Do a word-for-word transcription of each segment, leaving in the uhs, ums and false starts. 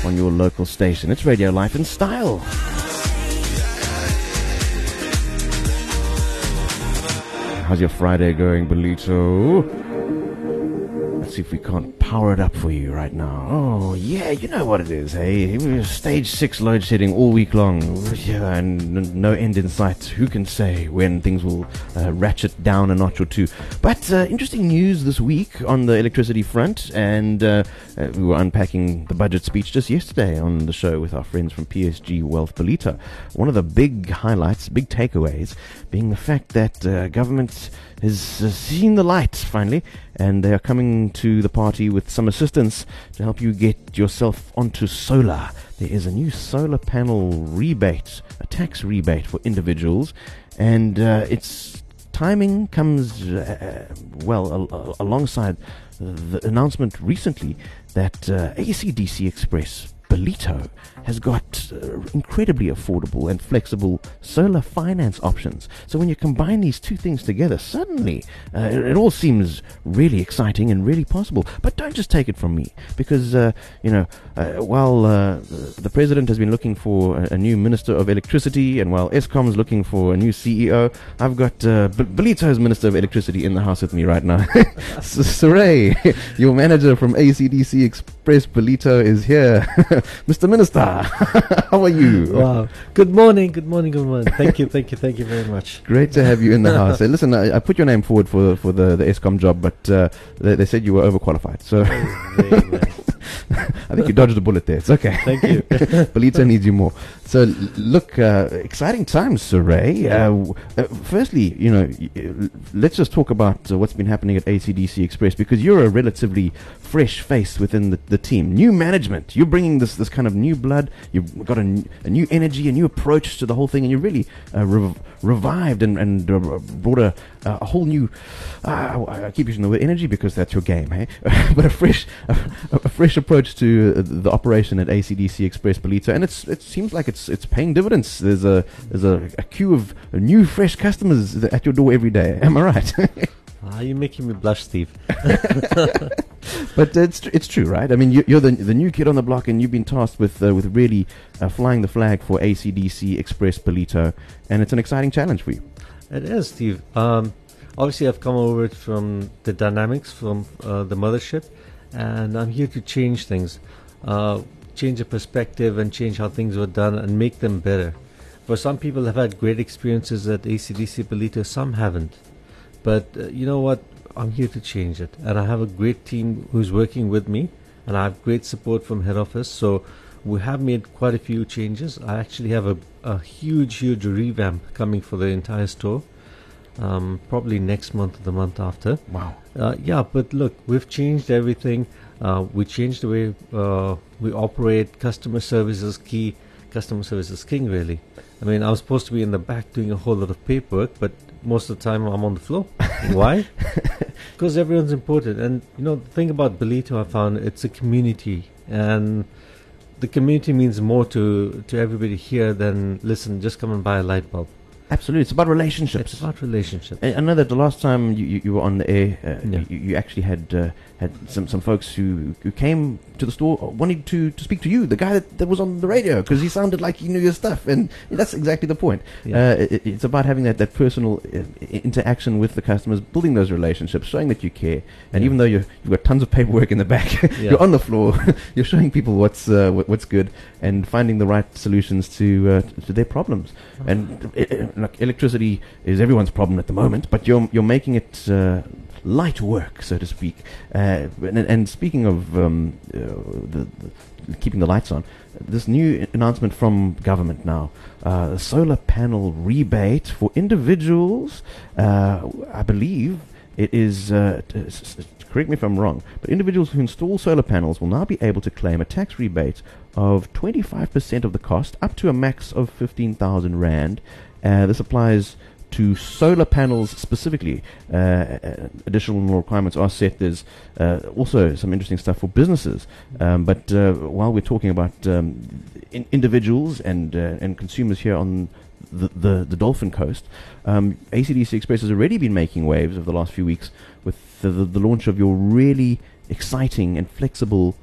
on your local station. It's Radio Life in Style. How's your Friday going, Belito? Let's see if we can't power it up for you right now. Oh, yeah, you know what it is, hey? Stage six load shedding all week long. Yeah, and no end in sight. Who can say when things will uh, ratchet down a notch or two? But uh, interesting news this week on the electricity front, and uh, uh, we were unpacking the budget speech just yesterday on the show with our friends from P S G Wealth Belito. One of the big highlights, big takeaways, being the fact that uh, government has uh, seen the light finally, and they are coming to the party with some assistance to help you get yourself onto solar. There is a new solar panel rebate, a tax rebate for individuals, and uh, its timing comes uh, well al- alongside the announcement recently that uh, A C D C Express Belito has got uh, incredibly affordable and flexible solar finance options. So when you combine these two things together, suddenly uh, it, it all seems really exciting and really possible. But don't just take it from me, because uh, you know, uh, while uh, the president has been looking for a, a new minister of electricity, and while Eskom is looking for a new C E O, I've got uh, B- Belito's minister of electricity in the house with me right now. Saray, your manager from A C D C Express Belito is here. Mister Minister, how are you? Wow. Good morning, good morning, good morning. Thank you, thank you, thank you very much. Great to have you in the house. Hey, listen, I, I put your name forward for for the, the Eskom job, but uh, they, they said you were overqualified. So I think you dodged a bullet there. It's okay. Thank you. Belito needs you more. So l- look, uh, exciting times, Saray. Yeah. Uh, w- uh, firstly, you know, y- uh, let's just talk about uh, what's been happening at A C D C Express, because you're a relatively fresh face within the, the team. New management. You're bringing this this kind of new blood. You've got a, n- a new energy, a new approach to the whole thing, and you really uh, rev- revived and, and uh, brought a, a whole new. Uh, I keep using the word energy because that's your game, hey? But a fresh, a, a fresh approach to uh, the operation at A C D C Express Belito, and it's it seems like it's it's paying dividends. There's a there's a, a queue of new fresh customers at your door every day. Am I right? Ah, you're making me blush, Steve. But it's it's true, right? I mean, you, you're the the new kid on the block, and you've been tasked with uh, with really uh, flying the flag for A C D C Express Belito, and it's an exciting challenge for you. It is, Steve. Um, obviously, I've come over from the dynamics from uh, the mothership, and I'm here to change things, uh, change the perspective, and change how things were done, and make them better. For some people have had great experiences at A C D C Belito, some haven't. But uh, you know what? I'm here to change it, and I have a great team who's working with me, and I have great support from head office. So we have made quite a few changes. I actually have a, a huge, huge revamp coming for the entire store, um, probably next month or the month after. Wow. Uh, yeah, but look, we've changed everything. Uh, we changed the way uh, we operate. Customer service is key. Customer service is king, really. I mean, I was supposed to be in the back doing a whole lot of paperwork, but most of the time I'm on the floor. Why? Because everyone's important. And, you know, the thing about Belito, I found it's a community. And the community means more to, to everybody here than, listen, just come and buy a light bulb. Absolutely, it's about relationships. It's about relationships. I, I know that the last time you, you, you were on the air, uh, Yeah. you, you actually had uh, had some, some folks who, who came to the store wanting to, to speak to you, the guy that, that was on the radio, because he sounded like he knew your stuff, and that's exactly the point. Yeah. Uh, it, it's about having that, that personal uh, interaction with the customers, building those relationships, showing that you care, and Yeah. even though you're, you've got tons of paperwork in the back, Yeah. you're on the floor, you're showing people what's uh, what, what's good, and finding the right solutions to uh, to their problems. And uh, uh, like electricity is everyone's problem at the moment, but you're you're making it uh, light work, so to speak. Uh, and, and speaking of um, uh, the, the keeping the lights on, this new announcement from government now, uh, a solar panel rebate for individuals. Uh, I believe it is. Uh, t- s- s- correct me if I'm wrong, but individuals who install solar panels will now be able to claim a tax rebate of twenty-five percent of the cost, up to a max of fifteen thousand rand. Uh, this applies to solar panels specifically. Uh, uh, additional requirements are set. There's uh, also some interesting stuff for businesses. Um, but uh, while we're talking about um, in individuals and uh, and consumers here on the the, the Dolphin Coast, um, A C D C Express has already been making waves over the last few weeks with the, the, the launch of your really exciting and flexible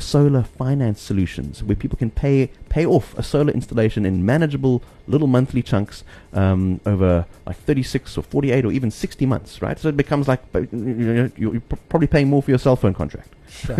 solar finance solutions where people can pay pay off a solar installation in manageable little monthly chunks um, over like thirty-six or forty-eight or even sixty months, right? So it becomes like uh, you know, you're probably paying more for your cell phone contract. Sure.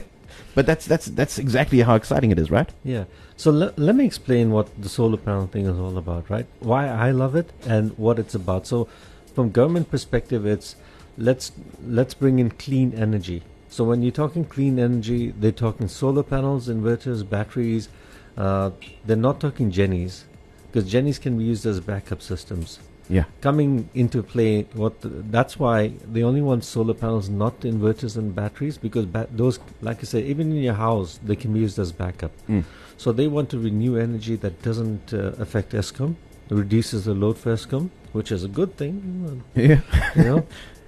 But that's that's that's exactly how exciting it is, right? Yeah. So le- let me explain what the solar panel thing is all about, right? Why I love it and what it's about. So from government perspective, it's let's let's bring in clean energy. So when you're talking clean energy, they're talking solar panels, inverters, batteries. Uh, they're not talking Jennies, because Jennies can be used as backup systems. Yeah. Coming into play, what the, that's why they only want solar panels, not inverters and batteries, because ba- those, like I said, even in your house, they can be used as backup. Mm. So they want to renew energy that doesn't uh, affect ESCOM, reduces the load for ESCOM, which is a good thing. Yeah. You know,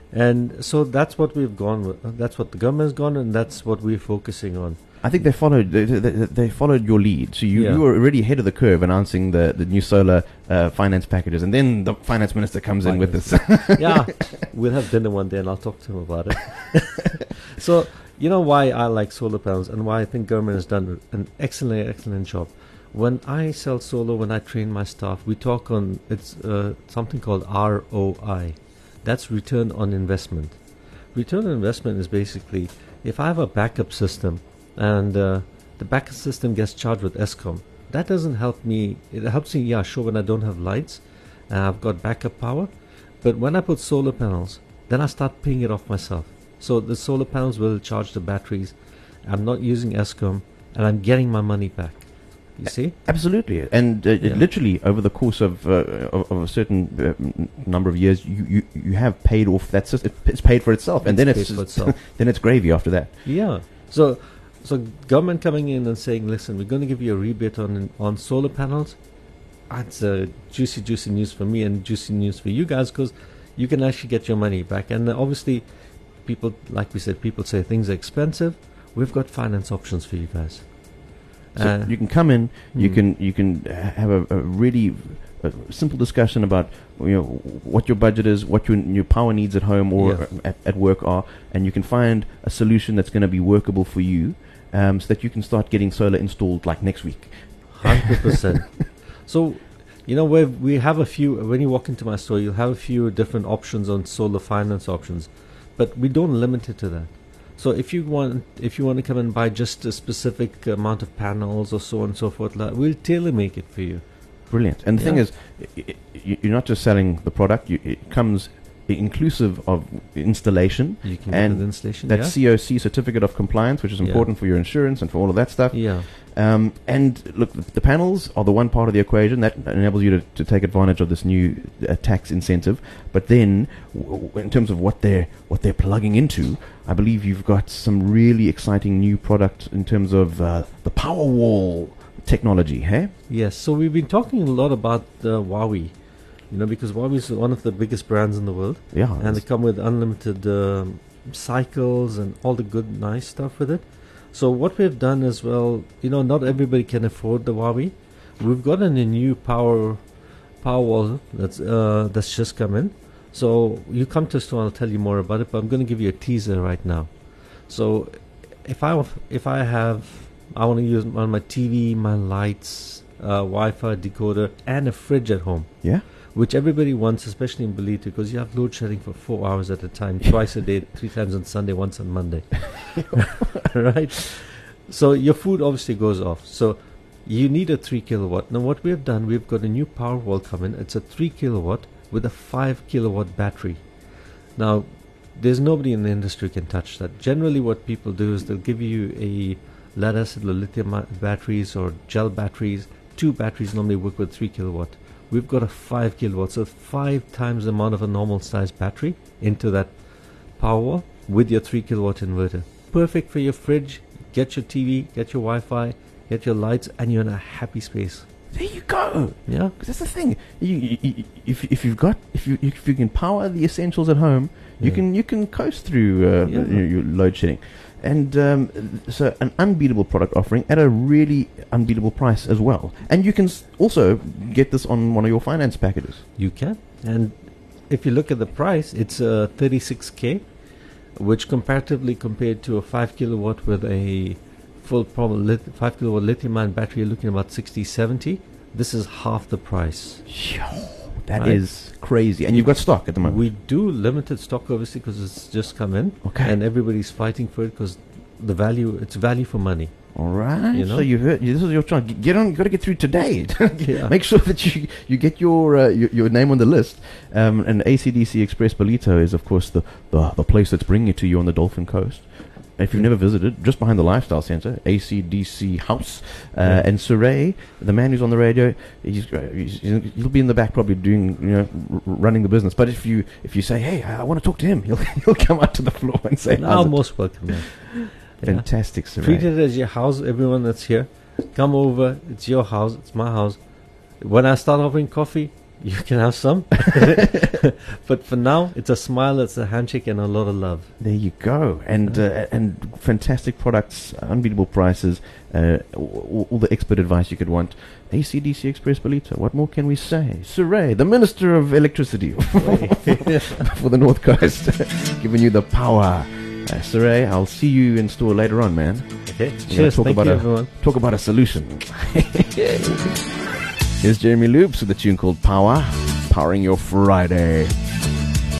and so that's what we've gone with. That's what the government's gone, and that's what we're focusing on. I think they followed they, they, they followed your lead. So you, Yeah. you were already ahead of the curve announcing the, the new solar uh, finance packages, and then the finance minister comes in with this. Yeah, we'll have dinner one day, and I'll talk to him about it. So you know why I like solar panels, and why I think government has done an excellent, excellent job. When I sell solar, when I train my staff, we talk on it's uh, something called R O I. That's return on investment. Return on investment is basically if I have a backup system and uh, the backup system gets charged with ESCOM, that doesn't help me. It helps me, yeah, sure, when I don't have lights, uh, I've got backup power. But when I put solar panels, then I start paying it off myself. So the solar panels will charge the batteries. I'm not using ESCOM, and I'm getting my money back. You see? Absolutely, and uh, Yeah. literally over the course of, uh, of of a certain uh, n- number of years, you, you, you have paid off that system. It's paid for itself, and then It's it's paid for itself. then it's gravy after that. Yeah. So, so government coming in and saying, listen, we're going to give you a rebate on on solar panels. That's uh, juicy, juicy news for me and juicy news for you guys, because you can actually get your money back. And uh, obviously, people, like we said, people say things are expensive. We've got finance options for you guys. So Uh, you can come in, you hmm. can you can ha- have a, a really uh simple discussion about you know what your budget is, what your your power needs at home or Yeah. uh, at, at work are, and you can find a solution that's going to be workable for you, um, so that you can start getting solar installed like next week. Hundred percent. So, you know, we we have a few. When you walk into my store, you'll have a few different options on solar finance options, but we don't limit it to that. So if you want, if you want to come and buy just a specific amount of panels or so on and so forth, like, we'll tailor make it for you. Brilliant. And the thing Yeah. is, i- i- y- you're not just selling the product; you, it comes inclusive of installation You can And get the installation. that yeah. C O C certificate of compliance, which is Yeah. important for your insurance and for all of that stuff. Yeah. Um, and look, the, the panels are the one part of the equation that enables you to, to take advantage of this new uh, tax incentive. But then, w- w- in terms of what they're what they're plugging into, I believe you've got some really exciting new product in terms of uh, the Powerwall technology. Hey, Yes. So we've been talking a lot about the Huawei, you know, because Huawei is one of the biggest brands in the world, yeah, and they come with unlimited um, cycles and all the good, nice stuff with it. So what we've done as well, you know, not everybody can afford the Huawei. We've gotten a new power Powerwall that's uh, that's just come in. So you come to the store, I'll tell you more about it. But I'm going to give you a teaser right now. So if I if I have I want to use on my T V, my lights, uh, Wi-Fi, decoder, and a fridge at home, yeah. which everybody wants, especially in Belito, because you have load shedding for four hours at a time, twice a day, three times on Sunday, once on Monday. Right? So your food obviously goes off. So you need a three kilowatt. Now what we have done, we've got a new Powerwall coming. It's a three kilowatt with a five kilowatt battery. Now, there's nobody in the industry who can touch that. Generally what people do is they'll give you a lead acid or lithium i- batteries or gel batteries. Two batteries normally work with three kilowatt. We've got a five kilowatt, so five times the amount of a normal size battery into that Powerwall with your three kilowatt inverter. Perfect for your fridge. Get your T V, get your Wi-Fi, get your lights, and you're in a happy space. There you go. Yeah. Because that's the thing. You, you, you, if if you've got if you if you can power the essentials at home, you Yeah. can you can coast through uh, Yeah. your, your load shedding, and um, so an unbeatable product offering at a really unbeatable price as well. And you can s- also get this on one of your finance packages. You can. And if you look at the price, it's uh, thirty-six K, which comparatively compared to a five kilowatt with a volt power lit- five kilowatt lithium ion battery, you're looking at about sixty, seventy. This is half the price. Yo, that Right. is crazy. And you've got stock at the moment. We do limited stock, obviously, because it's just come in, Okay. and everybody's fighting for it because the value, it's value for money. All right. You know? So you heard. This is your chance. G- Get on. You got to get through today. Yeah. Make sure that you you get your uh, your, your name on the list. Um, and A C D C Express Bolito is, of course, the, the the place that's bringing it to you on the Dolphin Coast. If you've never visited, just behind the Lifestyle Centre, A C D C House, uh, Yeah. and Suray, the man who's on the radio, he's, uh, he's he'll be in the back probably doing, you know, r- running the business. But if you if you say, hey, I, I want to talk to him, he'll he'll come out to the floor and say, Now how's it? most welcome. Yeah. Yeah. Fantastic, Suray. Treat it as your house. Everyone that's here, come over. It's your house. It's my house. When I start offering coffee, you can have some. But for now, it's a smile, it's a handshake, and a lot of love. There you go, and uh, and fantastic products, unbeatable prices, uh, all, all the expert advice you could want. A C D C Express Bolito. What more can we say? Suray, the Minister of Electricity for the North Coast, giving you the power. Uh, Suray, I'll see you in store later on, man. Okay. We're gonna Cheers. talk Thank about you, a- everyone. Talk about a solution. Here's Jeremy Loops with a tune called Power, powering your Friday.